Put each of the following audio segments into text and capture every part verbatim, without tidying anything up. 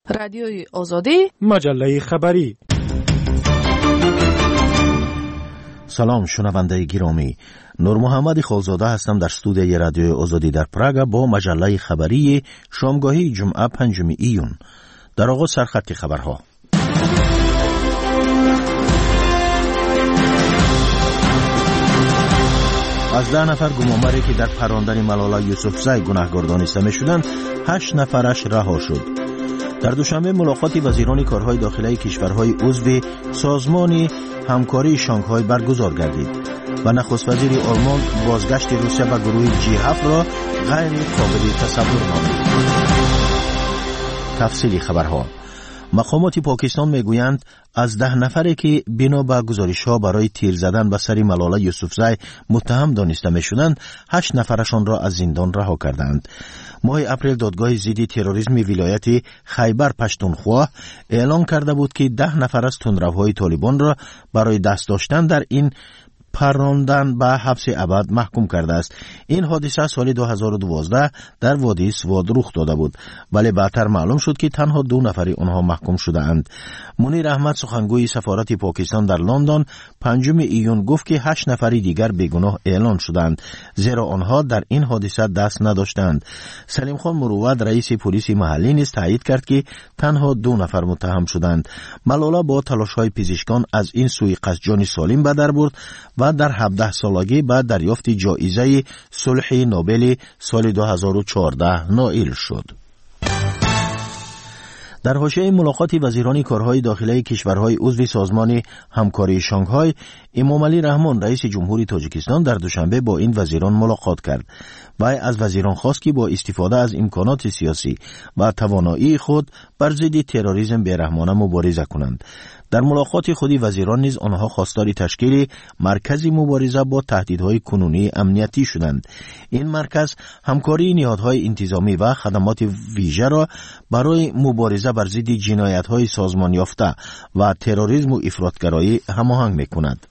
رادیوی آزادی، مجله خبری. سلام شنونده گرامی، نور محمد خالزاده هستم در استودیوی رادیوی آزادی در پراگ با مجله خبری شامگاهی جمعه پنجم ایون. در آغاز سرخط خبرها. از ده نفر گمانبری که در پراندن ملاله یوسفزی گناهکار دانسته می شدند، هشت نفرش رها شد. در دوشنبه ملاقات وزیران کارهای داخلی کشورهای عضو سازمان همکاری شانگهای برگزار گردید و نخست وزیر آلمان بازگشت روسیه به گروه جی هفت را غیر قابل تصور نامید. تفصیلی خبرها. مقامات پاکستان میگویند از ده نفری که بنا به گزارش‌ها برای تیر زدن به سر ملاله یوسفزی متهم دانسته می‌شدند، هشت نفرشان را از زندان رها کردند. ماه اپریل دادگاه ضد تروریسم ولایت خیبر پشتونخوا اعلام کرده بود که ده نفر از تندروهای طالبان را برای دست داشتن در این پراندن به حبس ابد محکوم کرده است. این حادثه سال دو هزار و دوازده در وادی سواد رخ داده بود، ولی بعدتر معلوم شد که تنها دو نفری آنها محکوم شده اند. منیر احمد سخنگوی سفارت پاکستان در لندن پنجم ایون گفت که هشت نفری دیگر بیگناه اعلان شدند، زیرا آنها در این حادثه دست نداشتند. سلیم خان مروت رئیس پلیس محلی نیز تایید کرد که تنها دو نفر متهم شدند. ملاله با تلاش‌های پزشکان از این سوءقصد جان سالم به در برد و در هفده سالگی بعد دریافت جایزه صلح نوبل سال دو هزار و چهارده نائل شد. در حاشیه ملاقات وزیران کارهای داخلی کشورهای عضو سازمان همکاری شانگهای، امام علی رحمان رئیس جمهوری تاجیکستان در دوشنبه با این وزیران ملاقات کرد و از وزیران خواست که با استفاده از امکانات سیاسی و توانایی خود بر ضد تروریسم بی‌رحمانه مبارزه کنند. در ملاقات خودی وزیران نیز آنها خواستار تشکیل مرکزی مبارزه با تهدیدهای کنونی امنیتی شدند. این مرکز همکاری نهادهای انتظامی و خدمات ویژه را برای مبارزه بر ضد جنایت‌های سازمان یافته و تروریسم و افراطگرایی هماهنگ می‌کند.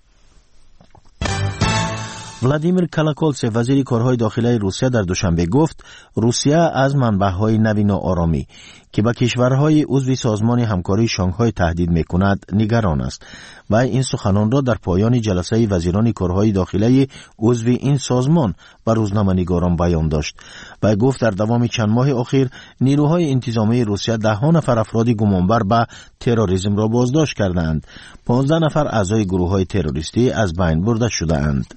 ولادیمیر کالاکولتسف وزیر کارهای داخلی روسیه در دوشنبه گفت روسیه از منبع‌های نوین و آرامی که به کشورهای عضو سازمان همکاری شانگهای تهدید می‌کند نگران است و این سخنان را در پایان جلسه وزیران کارهای داخلی عضو این سازمان به روزنامه‌نگاران بیان داشت و گفت در دوام چند ماه اخیر نیروهای انتظامی روسیه ده ها نفر افراد گمانبر به تروریسم را بازداشت کردند. پانزده نفر اعضای گروه‌های تروریستی از بین برده شده‌اند.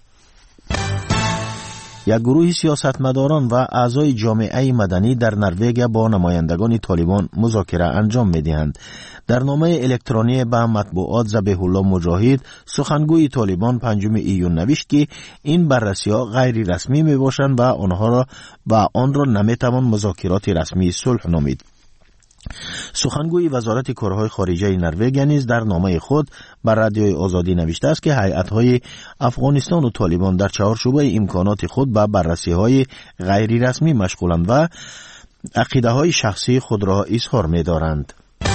یک گروه سیاستمداران و اعضای جامعه مدنی در نروژ با نمایندگان طالبان مذاکره انجام می‌دهند. در نامه الکترونی به مطبوعات ذبیح الله مجاهد سخنگوی طالبان پنجم ایون نوشت که این بررسی‌ها غیر رسمی میباشند و آنها را و آن را نمیتوان مذاکرات رسمی صلح نامید. سخنگوی وزارت کارهای خارجه نروژ نیز در نامه خود بر رادیوی آزادی نوشته است که هیئت‌های افغانستان و طالبان در چهارچوبه امکانات خود به بررسی‌های غیر رسمی مشغولند و عقیده‌های شخصی خود را اظهار می‌دارند.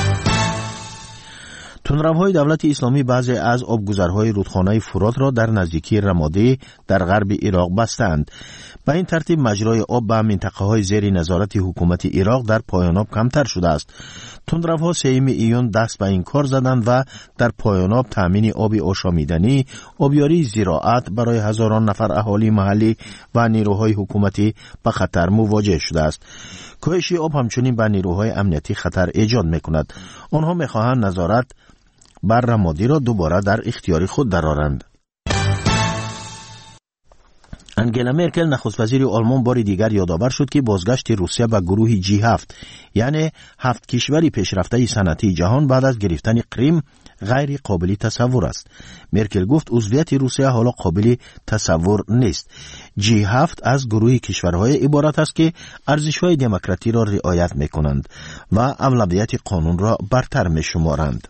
تندروهای دولت اسلامی بعضی از آبگذرهای رودخانه فرات را در نزدیکی رمادی در غرب عراق بستند. به این ترتیب مجرای آب به منطقه‌های زیر نظارت حکومت عراق در پایان آب کمتر شده است. تندروها سوم ایون دست به این کار زدند و در پایان آب تامین آب آشامیدنی، آبیاری زراعت برای هزاران نفر اهالی محلی و نیروهای حکومتی به خطر مواجه شده است. کاهش آب همچنین به نیروهای امنیتی خطر ایجاد می‌کند. آنها می‌خواهند نظارت بر رمادی را دوباره در اختیار خود درآورند. انگلا مرکل نخست وزیر آلمان بار دیگر یادآور شد که بازگشت روسیه به گروه جی هفت یعنی هفت کشوری پیشرفته صنعتی جهان بعد از گرفتن کریم غیر قابل تصور است. مرکل گفت عضویت روسیه حالا قابل تصور نیست. جی هفت از گروه کشورهای عبارت است که ارزش‌های دموکراسی را رعایت می‌کنند و اولویت قانون را برتر می‌شمارند.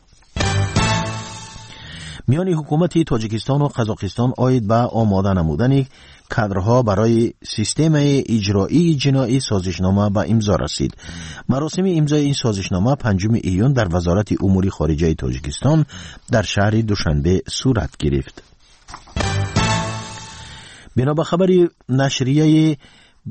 میان حکومت تاجیکستان و قزاقستان عاید به آماده نمودن کادرها برای سیستم اجرایی جنایی سازشنامه به امضا رسید. مراسم امضای این سازشنامه پنجم ایون در وزارت امور خارجه تاجیکستان در شهر دوشنبه صورت گرفت. بنا به خبر نشریه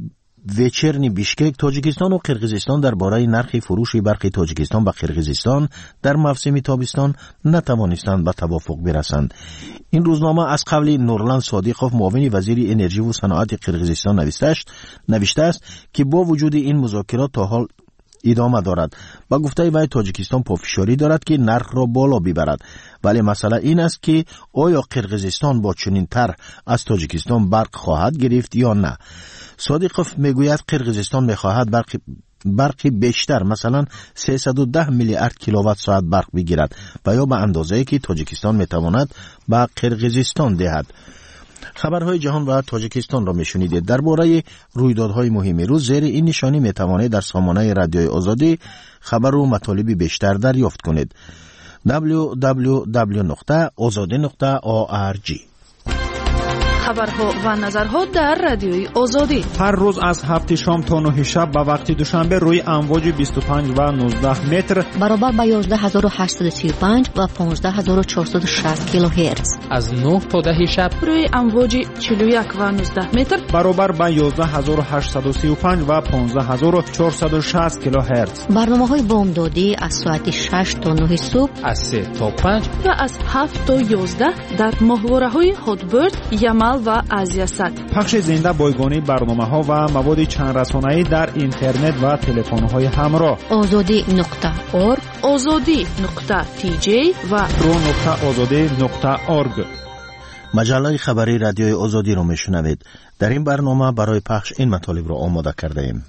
وچرنی بیشکک تاجیکستان و قرقیزستان درباره نرخ فروش برخی تاجیکستان و قرقیزستان در موسم تابستان نتوانستند به توافق برسند. این روزنامه از قول نورلند صادقوف معاون وزیر انرژی و صنعت قرقیزستان نوشته است نوشته است که با وجود این مذاکرات تا حال ادامه دارد. با گفته وی تاجیکستان پافشاری دارد که نرخ را بالا ببرد، ولی مسئله این است که آیا قرقیزستان با چنین طرح از تاجیکستان برق خواهد گرفت یا نه. صادقوف میگوید قرقیزستان میخواهد برق برقی بیشتر، مثلا سیصد و ده میلیارد کیلووات ساعت برق بگیرد و یا به اندازه‌ای که تاجیکستان میتواند به قرقیزستان دهد. خبرهای جهان و تاجیکستان را میشنیدید. درباره رویدادهای مهم روز زیر این نشانی میتوانید در سامانه رادیوی آزادی خبر و مطالب بیشتر دریافت کنید. دبلیو دبلیو دبلیو نقطه آزادی نقطه او آر جی. خبرها و نظرها در رادیوی آزادی هر روز از هفت شام تا نه شب به وقت دوشنبه روی امواج بیست و پنج و نوزده متر برابر با یازده هزار و هشتصد و سی و پنج و پانزده هزار و چهارصد و شصت کیلوهرتز از نه تا ده شب روی امواج چهل و یک و نوزده متر برابر با یازده هزار و هشتصد و سی و پنج و پانزده هزار و چهارصد و شصت کیلوهرتز. برنامه‌های بامدادی از ساعت شش تا نه صبح، از سه تا پنج و از هفت تا یازده در ماهواره‌های هاتبرد، یمل و آزیاست. پخش زنده بایگانی برنامه‌ها و مواد چند رسانه‌ای در اینترنت و تلفن‌های همراه. آزادی نقطه اورگ، آزادی نقطه تی جی و رو نقطه آزادی نقطه اورگ. مجله خبری رادیوی آزادی را میشنوید. در این برنامه برای پخش این مطالب را آماده کرده ایم.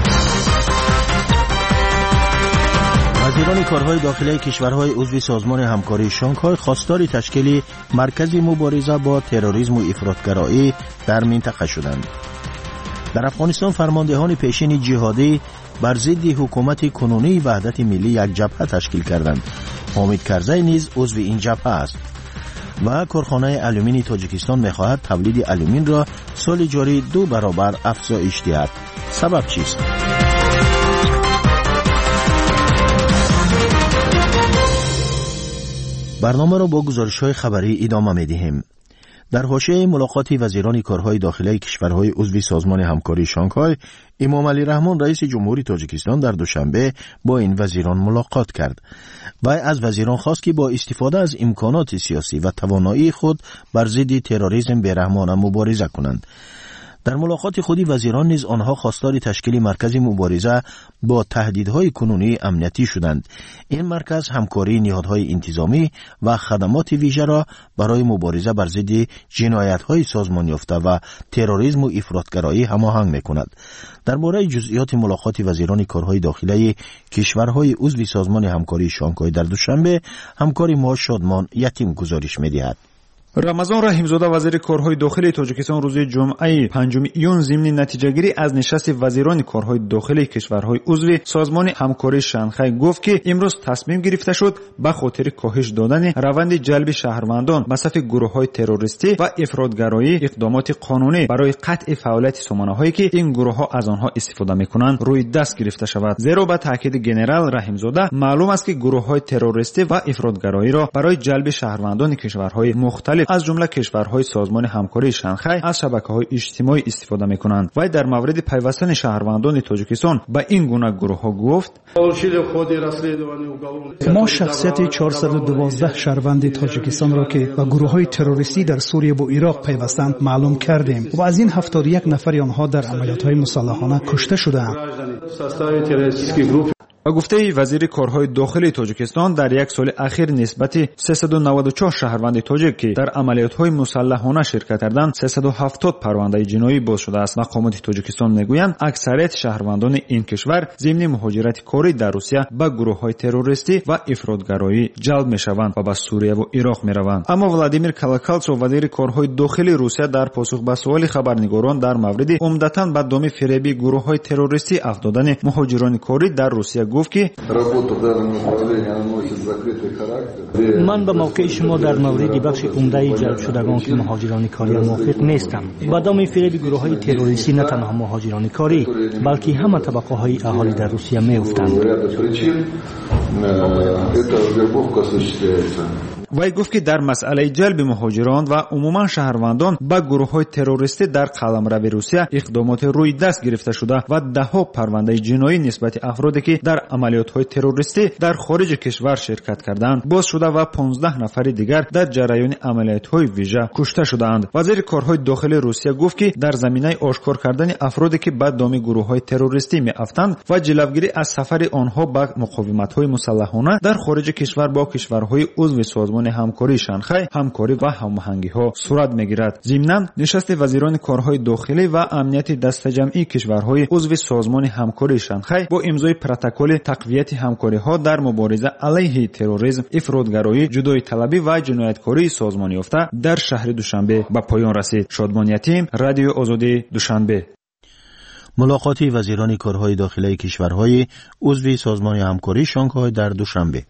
وزیران کارهای داخلی کشورهای عضو سازمان همکاری شانگهای خواستار تشکیل مرکز مبارزه با تروریسم و افراطگرایی در منطقه شدند. در افغانستان فرماندهان پیشین جهادی بر ضد حکومت کنونی وحدت ملی یک جبهه تشکیل کردند. حامد کرزی نیز عضو این جبهه است. و کارخانه آلومینی تاجیکستان می‌خواهد تولید آلومین را سال جاری دو برابر افزایش دهد. سبب چیست؟ برنامه را با گزارش‌های خبری ادامه می‌دهیم. در حاشیه ملاقات وزیران کارهای داخلی کشورهای عضو سازمان همکاری شانگهای، امام علی رحمان رئیس جمهوری تاجیکستان در دوشنبه با این وزیران ملاقات کرد. و از وزیران خواست که با استفاده از امکانات سیاسی و توانایی خود بر ضد تروریسم بی‌رحمانه مبارزه کنند. در ملاقات خودی وزیران نیز آنها خواستار تشکیل مرکز مبارزه با تهدیدهای کنونی امنیتی شدند. این مرکز همکاری نهادهای انتظامی و خدمات ویژه را برای مبارزه بر ضد جنایت‌های سازمان یافته و تروریسم و افراطگرایی هماهنگ می‌کند. درباره جزئیات ملاقات وزیران کارهای داخلی کشورهای عضو سازمان همکاری شانگهای در دوشنبه، همکار ما شادمان یتیم گزارش می‌دهد. رمضان رحیمزاده وزیر کارهای داخلی تاجیکستان روز جمعه پنجم ایون ضمن نتیجه‌گیری از نشست وزیران کارهای داخلی کشورهای عضو سازمان همکاری شانگهای گفت که امروز تصمیم گرفته شد به خاطر کاهش دادن روند جلب شهروندان به صف گروه‌های تروریستی و افراطگرایی اقدامات قانونی برای قطع فعالیت سامانه‌هایی که این گروه‌ها از آنها استفاده می‌کنند روی دست گرفته شود. زیرا به تاکید جنرال رحیمزاده معلوم است که گروه‌های تروریستی و افراطگرایی را برای جلب شهروندان کشورهای مختلف از جمله کشورهای سازمان همکاری شانگهای از شبکه‌های اجتماعی استفاده می‌کنند. و در مورد پیوستن شهروندان تاجیکستان به این گونه گروه‌ها گفت: ما شخصیت چهارصد و دوازده شهروند تاجیکستان را که به گروه‌های تروریستی در سوریه و عراق پیوستند معلوم کردیم و از این هفتاد و یک نفر آنها در عملیات‌های مسلحانه کشته شدند. و گفته وزیر کارهای داخلی تاجیکستان در یک سال اخیر نسبت سیصد و نود و چهار شهروند تاجیک که در عملیات‌های مسلحانه شرکت کردند سیصد و هفتاد پرونده جنایی باز شده است. مقامات تاجیکستان میگویند اکثریت شهروندان این کشور ضمن مهاجرت کاری در روسیه به گروه‌های تروریستی و افراطگرایی جلب میشوند و به سوریه و عراق میروند. اما ولادیمیر کالاکالتسو وزیر کارهای داخلی روسیه در پاسخ به سوال خبرنگاران در مورد عمدتاً به دام فریبی گروه‌های تروریستی افزودن مهاجران کاری در روسیه گفت که من به موقع شما در مورد بخش عمده جلب شدگان که مهاجران کاری موافق نیستم. به دام فریب گروه‌های تروریستی نه تنها مهاجران کاری بلکه همه طبقه‌های اهالی در روسیه می‌افتند. وی گفت که در مسئله جلب مهاجران و عموما شهروندان به گروه‌های تروریستی در قلمرو روسیه اقدامات روی دست گرفته شده و ده‌ها پرونده جنایی نسبت افرادی که در عملیات‌های تروریستی در خارج کشور شرکت کردند باز شده و پانزده نفر دیگر در جریان عملیات‌های ویژه کشته شدند. وزیر کارهای داخلی روسیه گفت که در زمینه آشکار کردن افرادی که به دام گروه‌های تروریستی می‌افتند و جلوگیری از سفر آنها به مقاومت‌های مسلحانه در خارج کشور با کشورهای عضو سازمان همکاری شانگهای همکاری و هماهنگی‌ها صورت می‌گیرد. ضمناً نشست وزیران کارهای داخلی و امنیت دسته‌جمعی کشورهای عضو سازمان همکاری شانگهای با امضای پروتکل تقویت همکاری‌ها در مبارزه علیه تروریسم، افراطگرایی، جدایی طلبی و جنایتکاری سازمان یافته در شهر دوشنبه به پایان رسید. شادمان یتیم، رادیو آزادی دوشنبه. ملاقات وزیران کارهای داخلی کشورهای عضو سازمان همکاری شانگهای در دوشنبه.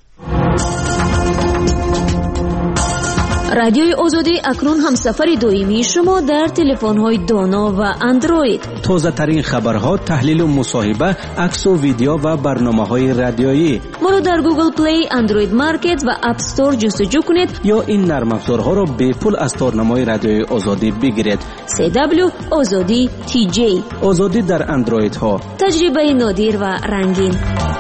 رادیوی آزادی اکنون همسفر دائمی شما در تلفن‌های دانا و اندروید. تازه ترین خبرها، تحلیل و مصاحبه، عکس و ویدیو و برنامه‌های رادیویی. ما را در گوگل پلی، اندروید مارکت و اپ استور جستجو کنید یا این نرم افزارها را به پول از تارنمای رادیوی آزادی بگیرید. سی دبلیو آزادی تی جی. آزادی در اندروید ها. تجربه نادر و رنگین.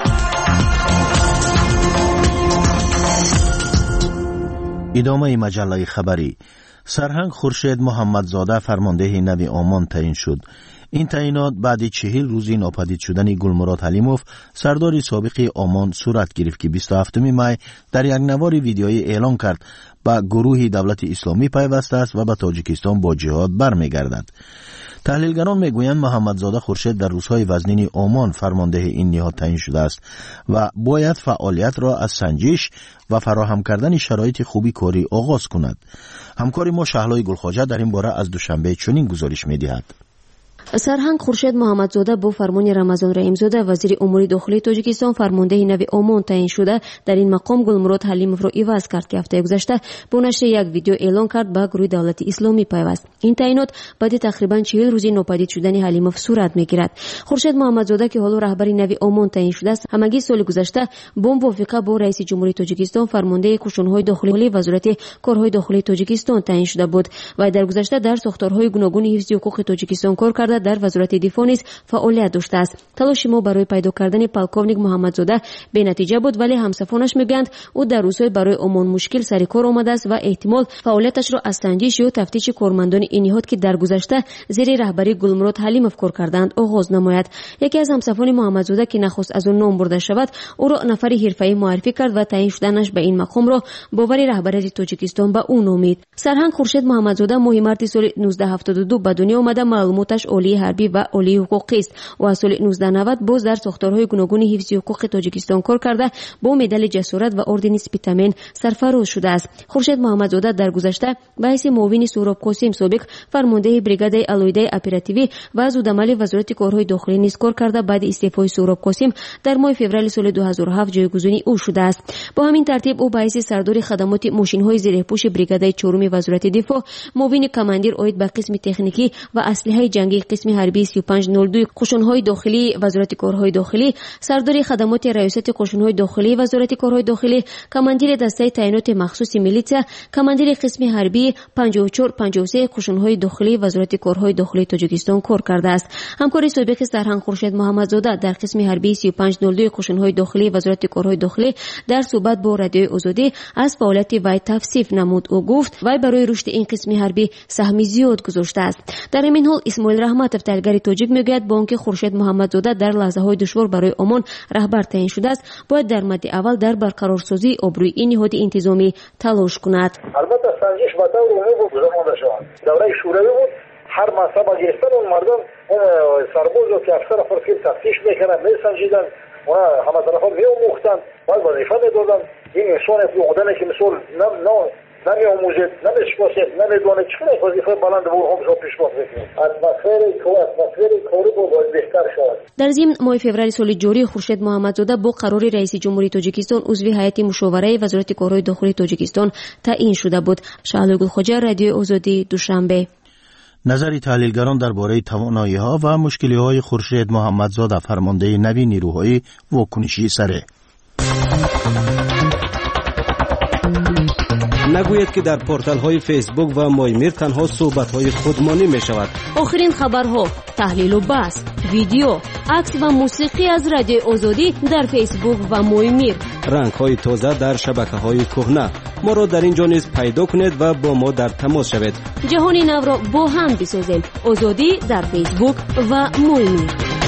ادامه مجله خبری. سرهنگ خورشید محمدزاده فرمانده نو عمان تعیین شد. این تعیینات بعد چهل روزی ناپدید شدن گلمراد حلیموف سردار سابق عمان صورت گرفت که بیست و هفتم می در یک نوار ویدیویی اعلان کرد به گروه دولت اسلامی پیوسته است و به تاجیکستان با جهاد برمیگردد. تحلیلگران میگویند محمدزاده خورشید در روزهای وزنین عمان فرمانده این نهاد تعیین شده است و باید فعالیت را از سنجش و فراهم کردن شرایط خوبی کاری آغاز کند. همکار ما شهلای گلخواجه در این باره از دوشنبه چنین گزارش می‌دهد. سرهنگ خورشید محمدزاده با فرمان رمضان رحیمزاده وزیر امور داخلی تاجیکستان فرمانده نو عمان تعیین شده در این مقام گلمراد حلیموف را عوض کرد که هفته گذشته با نشر یک ویدیو اعلان کرد به گروه دولت اسلامی پیوست. این تعیینات بعد تقریبا چهل روزی ناپدید شدن حلیموف صورت میگیرد. خورشید محمدزاده که حالا رهبر نو عمان تعیین شده است همگی سال گذشته با موافقه با رئیس جمهوری تاجیکستان فرمانده کوشش‌های داخلی وزارت کارهای داخلی تاجیکستان تعیین شده بود و در گذشته در ساختارهای گوناگون حفظ حقوق تاجیکستان کار کرده در وزارت دفاع نیز فعالیت داشته است. تلاش ما برای پیدا کردن پالکوونیک محمدزاده به نتیجه بود، ولی همسفانش میگویند او در روزهای برای عمان مشکل سر کار آمده است و احتمال فعالیتش را از سنجش یا تفتیش کارمندان این نهاد که در گذشته زیر رهبری گلمراد حلیموف کار کردند آغاز نماید. یکی از همسفان محمدزاده که نخست از آن نام برده شود او را نفر حرفه‌ای معرفی کرد و تعیین شدنش به این مقام را باور رهبری تاجیکستان به او نامید. سرهنگ خورشید محمدزاده ماه مارس سال نوزده هفتاد و دو به دنیا آمده. معلوماتش عالی حربی و عالی حقوقی است و از سال نوزده نود باز در ساختارهای گوناگون حفظ حقوق تاجیکستان کار کرده با مدال جسارت و اردن اسپیتامین سرفراز شده است. خورشید محمدزاده در گذشته به حیث معاون سهراب قاسم سابق فرمانده بریگاد الایده اپراتیوی و زودعمل وزارت کارهای داخلی نیز کار کرده. بعد استعفای سهراب قاسم در ماه فوریه سال دو هزار و هفت جایگزینی او شده است. با همین ترتیب او به حیث سردار خدمات ماشین‌های زیرپوش بریگاد چهارم وزارت دفاع، معاون کماندیر عاید به قسم تکنیکی و اسلحه جنگی قسم حربی سی و پنج صفر دو قشن‌های داخلی وزارت کارهای داخلی، سردار خدمات ریاست قشن‌های داخلی وزارت کارهای داخلی، کماندیر دسته تعینات مخصوص میلیتسا، کماندیر قسم حربی پنجاه و چهار پنجاه و سه قشن‌های داخلی وزارت کارهای داخلی تاجیکستان کار کرده است. همکار سابق سرهنگ خورشید محمدزاده در قسم حربی سی و پنج صفر دو قشن‌های داخلی وزارت کارهای داخلی در صحبت با رادیوی آزادی از فعالیت وی توصیف نمود و گفت وی برای رشد این قسم حربی سهمی زیاد گذاشته است. در این حال اسماعیل رحمتов تحلیلگر تاجیک میگوید با آنکه خورشید محمدزاده در لحظه‌های دشوار برای عمان رهبر تعیین شده است، باید در مد اول در برقرارسازی آبروی این نهاد انتظامی تلاش کند. البته سنجش به طور عمومی بود زمان شد. دوره شوروی بود. هر منصب گرفتن اون مردم اون سرباز و که افسر فرقی تفتیش میکردن، میسنجیدن و همه طرفا میآموختن، باید وظیفه میدادن. این انسان فوق‌العاده که مثلا نه نه نمی‌آموزد، نمی‌شناسد، نمی‌داند چگونه وظیفه بلند و هم پیش برد. اتمسفر کار اتمسفر کاری باید بهتر شود. در ضمن ماه فوریه سال جاری خورشید محمدزاده با قرار رئیس جمهوری تاجیکستان عضو هیئت مشاوره وزارت کارهای داخلی تاجیکستان تعیین شده بود. شهلا گلخواجه، رادیو آزادی، دوشنبه. نظر تحلیلگران درباره توانایی‌ها و مشکل‌های خورشید محمدزاده فرمانده نوی نیروهای واکنشی سره. نگویید که در پورتال های فیسبوک و مایمیر تنها صحبت های خودمانی می شود. آخرین خبرها، تحلیل و بحث، ویدیو، عکس و موسیقی از رادیوی آزادی در فیسبوک و مایمیر. رنگ های تازه در شبکه های کهنه. ما را در اینجا نیز پیدا کنید و با ما در تماس شوید. جهان نو را با هم بسازیم. آزادی در فیسبوک و مایمیر.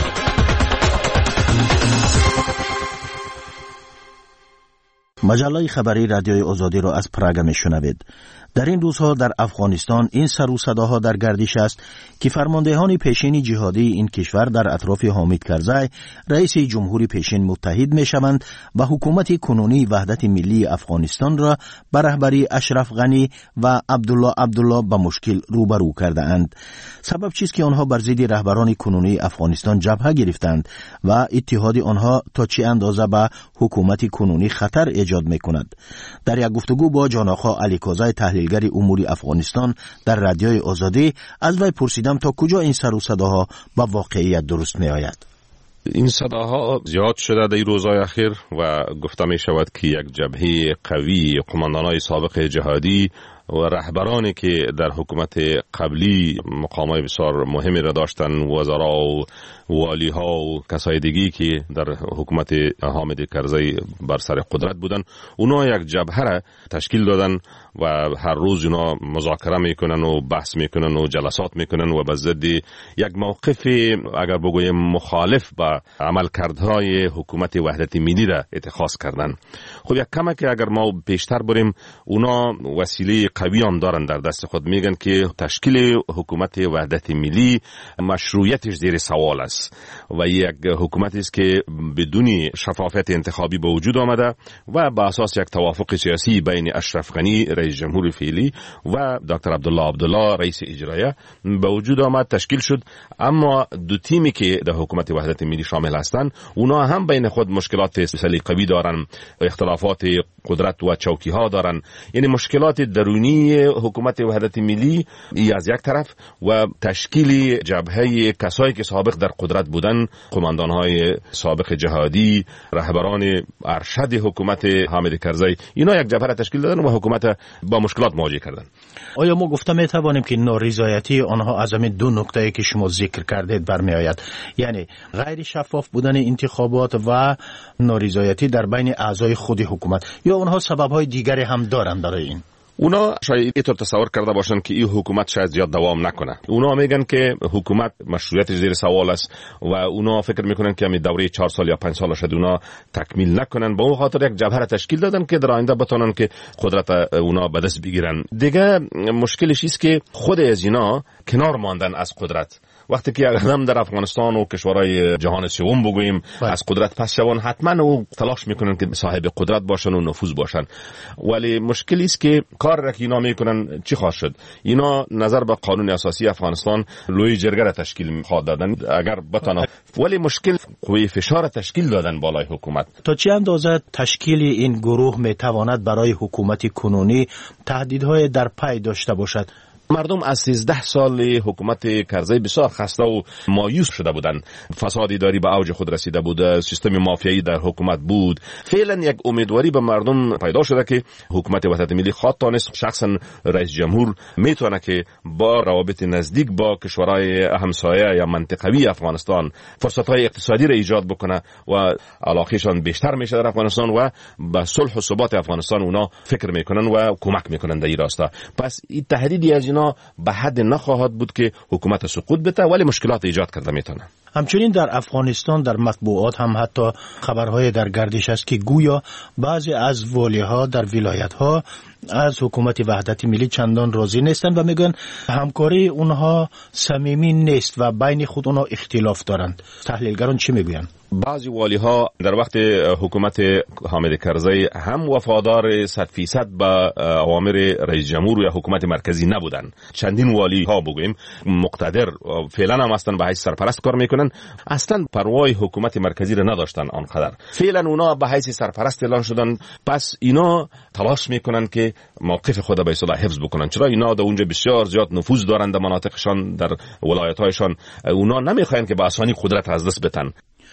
مجله خبری رادیوی آزادی را از پراگ میشنوید. در این روزها در افغانستان این سر و صداها در گردش است که فرماندهان پیشین جهادی این کشور در اطراف حامد کرزی رئیس جمهوری پیشین متحد میشوند و حکومت کنونی وحدت ملی افغانستان را به رهبری اشرف غنی و عبدالله عبدالله به مشکل روبرو کرده اند. سبب چیست که آنها بر ضد رهبران کنونی افغانستان جبهه گرفتند و اتحاد آنها تا چه اندازه به حکومت کنونی خطر ایجاد میکند؟ در یک گفتگو با جان آقا علی کازی تحلیلگر امور افغانستان در رادیوی آزادی از وی پرسیدم تا کجا این سر و صداها با واقعیت درست می آید. این صداها زیاد شده در روزهای اخیر و گفته می شود که یک جبهه قوی قماندانای سابق جهادی و رهبرانی که در حکومت قبلی مقامات بسیار مهمی را داشتن، وزرا و والی ها و کسای دیگی که در حکومت حامد کرزی بر سر قدرت بودن، اونا یک جبهه را تشکیل دادن و هر روز اونا مذاکره میکنن و بحث میکنن و جلسات میکنن و به ضد یک موقف اگر بگویم مخالف با عملکردهای حکومت وحدت ملی را اتخاذ کردن. خب یک کمک اگر ما پیشتر بریم، اونا وسیله قوی هم دارن در دست خود. میگن که تشکیل حکومت وحدت ملی مشروعیتش زیر سوال است و یک حکومتی است که بدون شفافیت انتخابی به وجود آمده و با اساس یک توافق سیاسی بین اشرف غنی رئیس جمهور فعلی و دکتر عبدالله عبدالله رئیس اجرایه به وجود آمد، تشکیل شد. اما دو تیمی که در حکومت وحدت ملی شامل هستند، اونا هم بین خود مشکلات سلیقه‌ای دارن، اختلافات قدرت و چوکی ها دارن، یعنی مشکلات درونی حکومت وحدت ملی ای از یک طرف و تشکیل جبهه کسایی که سابق در قدرت بودن، قماندان های سابق جهادی، رهبران ارشد حکومت حامد کرزی، اینا یک جبهه تشکیل دادن و حکومت با مشکلات مواجه کردن. آیا ما گفته می توانیم که نارضایتی آنها از همین دو نکته که شما ذکر کردید برمی آید، یعنی غیر شفاف بودن انتخابات و نارضایتی در بین اعضای خود حکومت، یا آنها سبب‌های دیگری هم دارند برای این؟ اونا شاید اینطور تصور کرده باشن که این حکومت شاید زیاد دوام نکنه. اونا میگن که حکومت مشروعیتش زیر سوال است و اونا فکر میکنن که همین دوره چهار سال یا پنج سال شد اونا تکمیل نکنن. با اون خاطر یک جبهه تشکیل دادن که در آینده بتونن که قدرت اونا به دست بگیرن. دیگه مشکلش است که خود از اینا کنار ماندن از قدرت. وقتی که آدم در افغانستان و کشورهای جهان سوم بگوییم باید. از قدرت پس شون، حتما او تلاش میکنن که صاحب قدرت باشن و نفوذ باشن، ولی مشکلی است که کار را که اینا میکنن چی خواهد شد؟ اینا نظر به قانون اساسی افغانستان لوی جرگه را تشکیل خواهد دادن اگر بتونه، ولی مشکل قوی فشار تشکیل دادن بالای حکومت. تا چه اندازه تشکیل این گروه میتواند برای حکومت کنونی تهدیدهای در پی داشته باشد؟ مردم از سیزده سال حکومت کرزی بسیار خسته و مایوس شده بودند. فساد اداری به اوج خود رسیده بود، سیستم مافیایی در حکومت بود. فعلا یک امیدواری به مردم پیدا شده که حکومت وحدت ملی خواهد تانست شخصا رئیس جمهور میتونه که با روابط نزدیک با کشورهای همسایه یا منطقوی افغانستان فرصت‌های اقتصادی را ایجاد بکنه و علاقهشان بیشتر میشه در افغانستان و به صلح و ثبات افغانستان اونا فکر میکنن و کمک میکنن در این راستا. پس این تهدیدی از اینا به حد نخواهد بود که حکومت سقوط بده، ولی مشکلات ایجاد کرده میتونه. همچنین در افغانستان در مطبوعات هم حتی خبرهای در گردش است که گویا بعضی از والی‌ها در ولایت‌ها از حکومت وحدت ملی چندان راضی نیستند و میگن همکاری اونها صمیمی نیست و بین خود اونها اختلاف دارند. تحلیلگران چی میگویند؟ بعضی والی ها در وقت حکومت حامد کرزی هم وفادار صد فیصد به اوامر رئیس جمهور یا حکومت مرکزی نبودن. چندین والی ها بگویم مقتدر فعلا هم هستن به حیث سرپرست کار میکنن، اصلا پروای حکومت مرکزی را نداشتن آنقدر. فعلا اونا به حیث سرپرست اعلان شدن، پس اینا تلاش میکنن که موقف خود به اصطلاح حفظ بکنن، چرا اینا در اونجا بسیار زیاد نفوذ دارند در مناطقشان، در ولایت‌هایشان. اونا نمیخواین که به آسانی قدرت از دست بدن.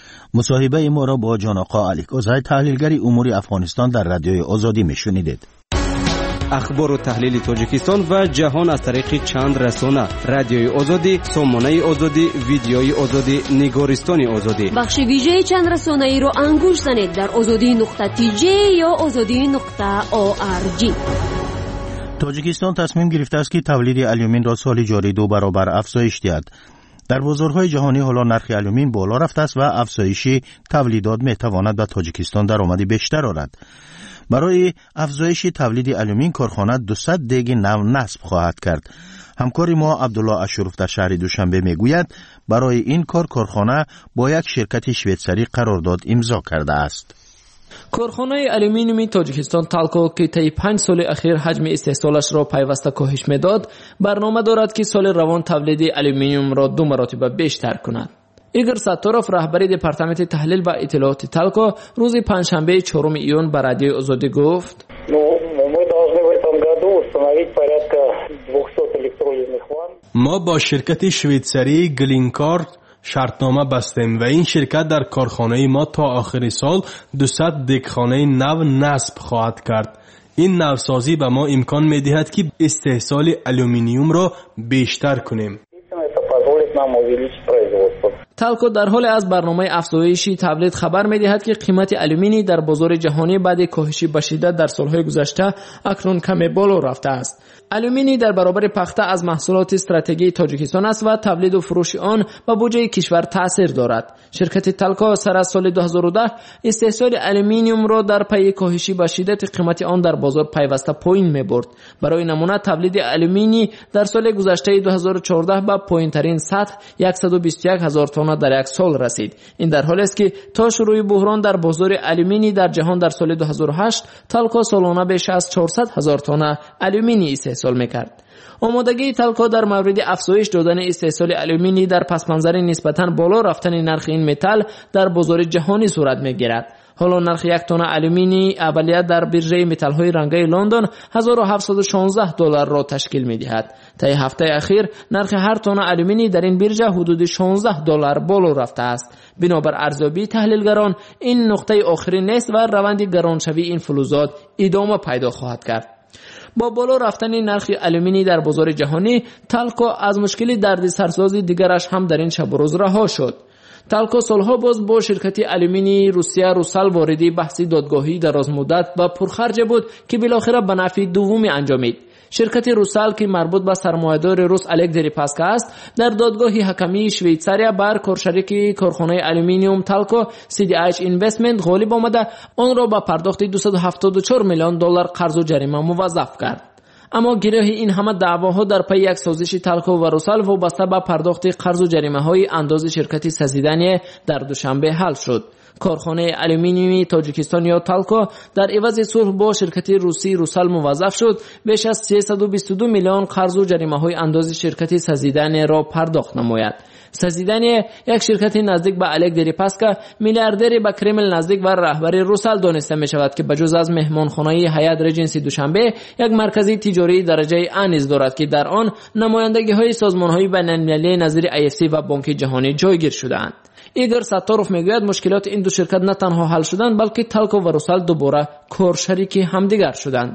مصاحبه ما را با جان آقا علی کازی تحلیلگر امور افغانستان در رادیوی آزادی میشنیدید. اخبار و تحلیل تاجیکستان و جهان از طریق چند رسانه: رادیوی آزادی، سامانه آزادی، ویدیوی آزادی، نگارستان آزادی. بخش ویژه چند رسانه ای رو انگوش زنید در آزادی نقطه تی جی یا آزادی نقطه او آر جی. تاجیکستان تصمیم گرفته است که تولید آلومین را سال جاری دو برابر افزایش دهد. در بازارهای جهانی حالا نرخ آلومین بالا رفته است و افزایش تولیدات میتواند به تاجیکستان درآمد بیشتر آورد. برای افزایش تولید آلومین کارخانه دویست دیگ نو نصب خواهد کرد. همکار ما عبدالله اشرف در شهر دوشنبه میگوید برای این کار کارخانه با یک شرکت شویتساری قرارداد امضا کرده است. کارخانه آلومینیوم تاجیکستان تالکو که طی پنج سال اخیر حجم استحصالش را پیوسته کاهش میداد، برنامه دارد که سال روان تولید آلومینیوم را دو مرتبه بیشتر کند. ایگور ساتوروف رهبری دپارتمنت تحلیل و اطلاعات تالکو روز پنجشنبه چهارم ایون به رادیو آزادی گفت: ما با شرکت شویتساری گلینکارد شرطنامه بستیم و این شرکت در کارخانه ما تا آخر سال دویست دکخانه نو نصب خواهد کرد. این نوسازی به ما امکان می‌دهد که استحصال آلومینیوم را بیشتر کنیم. تالکو در حال از برنامه افزایش تولید خبر می‌دهد که قیمت آلومینی در بازار جهانی بعد کاهش به شدت در سال‌های گذشته اکنون کمی بالا رفته است. آلومینی در برابر پخته از محصولات استراتژی تاجیکستان است و تولید و فروش آن به بودجه کشور تاثیر دارد. شرکت تالکو سر از سال دو هزار و ده استحصال آلومینیوم را در پی کاهش به شدت قیمت آن در بازار پیوسته پایین می‌برد. برای نمونه تولید آلومینی در سال گذشته دو هزار و چهارده به پایین‌ترین سطح صد و بیست و یک هزار تن در یک سال رسید. این در حالی است که تا شروع بحران در بازار آلومینی در جهان در سال دو هزار و هشت تالکو سالانه بیش از چهارصد هزار تن آلومینی استحصال می‌کرد. آمادگی تالکو در مورد افزایش دادن استحصال آلومینی در پس منظر نسبتاً بالا رفتن نرخ این متل در بازار جهانی صورت می‌گیرد. حالا نرخ یک تن آلومینی اولیه در بیرژه متال‌های رنگی لندن هزار و هفتصد و شانزده دلار را تشکیل می‌دهد. طی هفته اخیر نرخ هر تن آلومینی در این بیرژه حدود شانزده دلار بالا رفته است. بنابر ارزیابی تحلیلگران این نقطه آخری نیست و روند گرانشوی این فلزات ادامه پیدا خواهد کرد. با بالا رفتن نرخ آلومینی در بازار جهانی، تالکو از مشکل دردسرساز دیگرش هم در این شب و روز رها شد. تالکو سالها باز با شرکت آلومینی روسیه روسال واردی بحثی دادگاهی دراز مدت و پرخرج بود که بالاخره به نفع دومی انجامید. شرکت روسال که مربوط به سرمایه‌دار روس الک دریپاسکا است، در دادگاه حکمی شویتساریا بر کارشریک کارخانه آلومینیوم تالکو سی دی ایچ اینوستمنت غالب آمده آن را با پرداخت دویست و هفتاد و چهار میلیون دلار قرض و جریمه موظف کرد. اما گره این همه دعواها در پی یک سازش تالکو و روسال وابسته به پرداخت قرض و جریمه‌های اندازه شرکت سازیدنی در دوشنبه حل شد. کارخانه آلومینیومی تاجیکستان یا تالکو در عوض صلح با شرکت روسی روسال موظف شد بیش از سیصد و بیست و دو میلیون قرض و جریمه‌های اندازه شرکت سازیدنی را پرداخت نماید. سازیدنی یک شرکت نزدیک به الک دریپاسکا میلیاردر به کرمل نزدیک و رهبر روسال دانسته می شود که بجز از مهمانخانه هیئت رجنسی دوشنبه یک مرکزی تجاری درجه A نیز دارد که در آن نمایندگی های سازمان های بین‌المللی نظیر ای اف سی و بانک جهانی جایگیر شدند. ایگور ساتوروف میگوید مشکلات این دو شرکت نه تنها حل شدند بلکه تالکو و روسال دوباره کارشریک همدیگر شدند.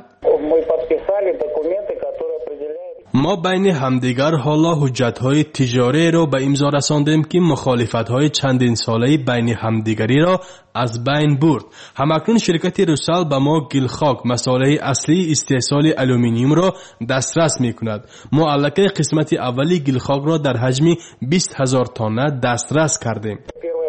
ما بین همدیگر حالا حجت‌های تجاری را به امضا رساندیم که مخالفت‌های چندین ساله بین همدیگری را از بین برد. همکنون شرکت روسال به ما گلخاک مسئله اصلی استحصال آلومینیوم را دسترس می‌کند. ما الکی قسمت اولی گلخاک را در حجم بیست هزار تن دسترس کردیم.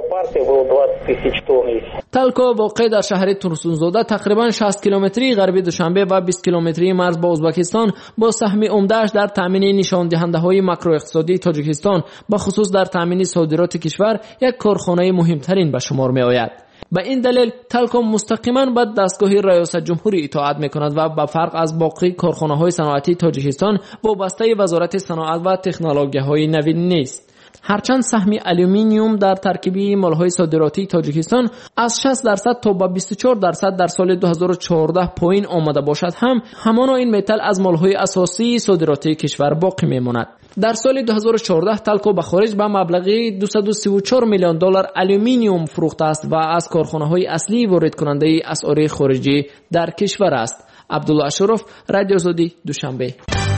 تالکو واقع در شهر ترسونزاده تقریباً شصت کیلومتری غربی دوشنبه و بیست کیلومتری مرز با ازبکستان با سهم عمده‌اش در تامین نشان دهنده‌های ماکرواقتصادی تاجیکستان به خصوص در تامین صادرات کشور یک کارخانه مهمترین به شمار می‌آید. به این دلیل تالکو مستقیما به دستگاه ریاست جمهوری اطاعت می‌کند و به فرق از باقی کارخانه‌های صنعتی تاجیکستان وابسته وزارت صنعت و تکنولوژی‌های نوین نیست. هرچند سهم آلومینیوم در ترکیبی مال‌های صادراتی تاجیکستان از شصت درصد تا به بیست و چهار درصد در سال دو هزار و چهارده پایین آمده باشد هم همانا این متل از مال‌های اساسی صادراتی کشور باقی میماند. در سال دو هزار و چهارده تلکو به خارج به مبلغ دویست و سی و چهار میلیون دلار آلومینیوم فروخته است و از کارخانه‌های اصلی وارد کننده اسعار خارجی در کشور است. عبدالله اشرف، رادیو آزادی، دوشنبه.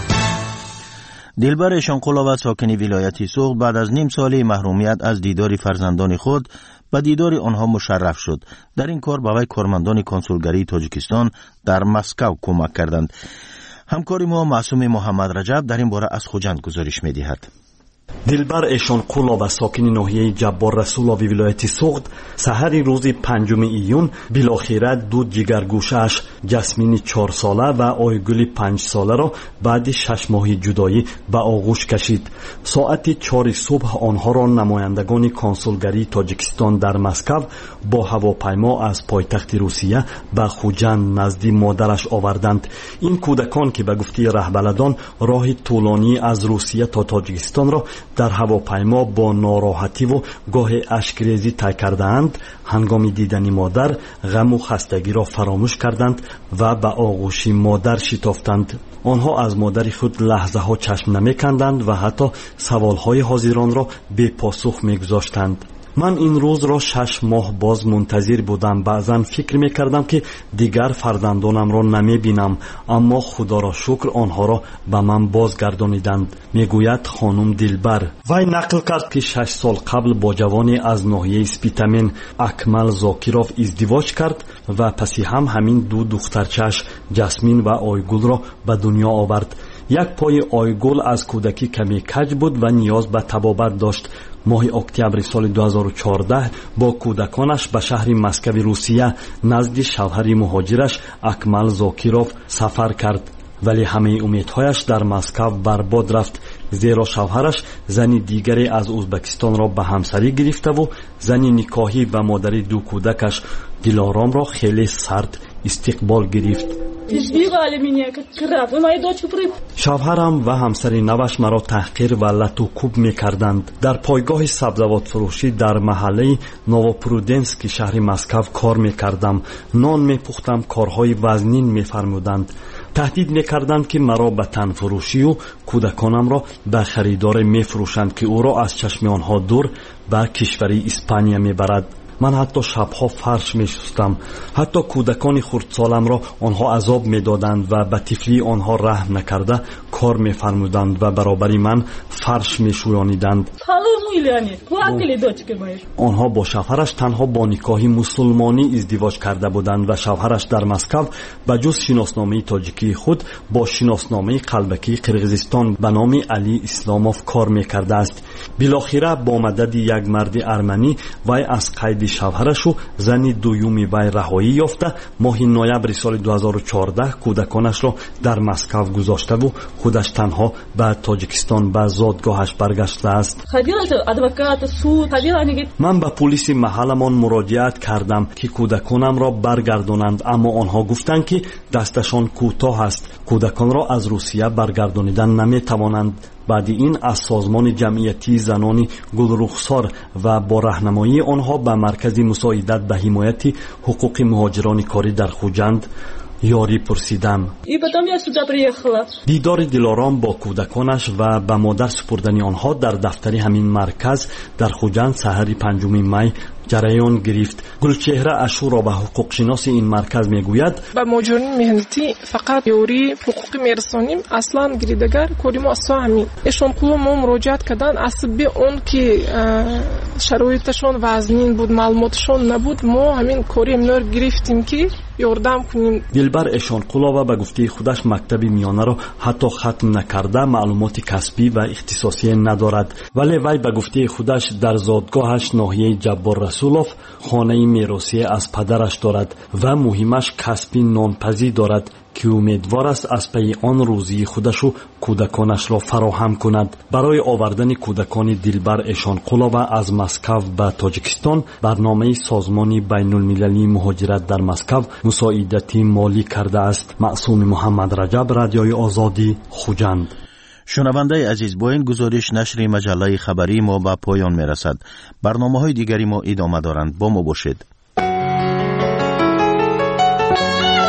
دلبر اشانقلووا ساکن ولایت سوخت بعد از نیم ساله محرومیت از دیدار فرزندان خود به دیدار آنها مشرف شد. در این کار به وی کارمندان کنسولگری تاجیکستان در مسکو کمک کردند. همکار ما معصوم محمد رجب در این باره از خوجند گزارش می‌دهد. دلبر اشانقلووا ساکن ناحیه جبار رسولوی ولایت سوخت سحری روز پنجم ایون بالاخره دو جگرگوشه‌اش جسمین چهار ساله و آیگل پنج ساله را بعد شش ماه جدایی به آغوش کشید. ساعت چهار صبح آنها را نمایندگان کنسولگری تاجیکستان در مسکو با هواپیما از پایتخت روسیه به خوجند نزد مادرش آوردند. این کودکان که به گفته رهبران راه طولانی از روسیه تا تاجیکستان را در هواپیما با ناراحتی و گاه اشکریزی طی کردند، هنگام دیدن مادر غم و خستگی را فراموش کردند و به آغوش مادر شتافتند. آنها از مادر خود لحظه ها چشم نمی‌کندند و حتی سوالهای حاضران را بی پاسخ می‌گذاشتند. من این روز را شش ماه باز منتظر بودم. بعضا فکر میکردم که دیگر فرزندانم را نمی بینم، اما خدا را شکر آنها را به من بازگردانیدند، میگوید خانم دلبر. وی نقل کرد که شش سال قبل با جوانی از ناحیه اسپیتامین اکمل زاکیروف ازدواج کرد و پسی هم همین دو دخترچه‌اش جسمین و آیگل را به دنیا آورد. یک پای آیگل از کودکی کمی کج بود و نیاز به طبابت داشت. ماه اکتبر سال دو هزار و چهارده با کودکانش به شهر مسکو روسیه نزد شوهر مهاجرش اکمل زاکیروف سفر کرد، ولی همه امیدهایش در مسکو برباد رفت، زیرا شوهرش زن دیگری از ازبکستان را به همسری گرفته و زن نکاحی و مادر دو کودکش دلارام را خیلی سرد استقبال گرفت. شوهرم و همسر نوش مرا تحقیر و لط و کوب می‌کردند. در پایگاه سبزوات فروشی در محله نووپرودنسک شهر مسکو کار می‌کردم. نان می‌پختم، کارهای وزنین می‌فرمودند. تهدید می‌کردند که مرا به تن فروشی و کودکانم را به خریدار می‌فروشند که او را از چشم آنها دور به کشوری اسپانیا می‌برد. من حتی شبها فرش می شستم. حتی کودکان خردسالم را آنها عذاب می دادند و به طفلی آنها رحم نکرده کار می فرمودند و برابری من فرش می شویانیدند. آنها با شوهرش تنها با نکاح مسلمانی ازدواج کرده بودند و شوهرش در مسکو به جز شناسنامه تاجیکی خود با شناسنامه قلبکی قرقیزستان به نام علی اسلاموف کار می کرده است. بالاخره با مدد یک مرد ارمنی وی از قید شوهرش و زن دویومی وی رهایی یافته ماه نوامبر سال دو هزار و چهارده کودکانش را در مسکو گذاشته و خودش تنها به تاجیکستان به زادگاهش برگشته است. من به پلیس محلمان مراجعت کردم که کودکانم را برگردانند، اما آنها گفتند که دستشان کوتاه است، کودکان را از روسیه برگردانیدن نمی توانند. بعد این از سازمان جمعیتی زنان گلرخسار و با راهنمایی آنها به مرکز مساعدت به حمایت حقوق مهاجران کاری در خوجند یاری پرسیدم. دیدار دلارام با کودکانش و به مادر سپردن آنها در دفتر همین مرکز در خوجند سحر پنجم می جریان گرفت. گلچهره اشورا به حقوق شناس این مرکز میگوید با مهاجرین مهنتی فقط یوری حقوقی میرسانیم، اصلا گریدگر کاری ما اصلا همین اشون قلو ما مراجعت کردن اصلا اون که شرایطشون وزنین بود، معلوماتشون نبود، ما همین کاری امنور گرفتیم که یاردم کنیم. دلبر اشانقلووا به گفته خودش مکتب میانه را حتی ختم نکرده، معلومات کسبی و اختصاصی ندارد، ولی وی به گفته خودش در زادگاهش ناحیه جبار رسولوف خانه میراثی از پدرش دارد و مهمش کسبی نانپزی دارد که امیدوار است از پی آن روزی خودش و کودکانش را فراهم کند. برای آوردن کودکان دلبر اشانقلووا از مسکو به تاجیکستان برنامه سازمان بین المللی مهاجرت در مسکو مساعدتی مالی کرده است. معصوم محمد رجب، رادیوی آزادی، خوجند. شنونده عزیز، با این گزارش نشر مجله خبری ما به پایان می رسد. برنامه های دیگری ما ادامه دارند. با ما باشید.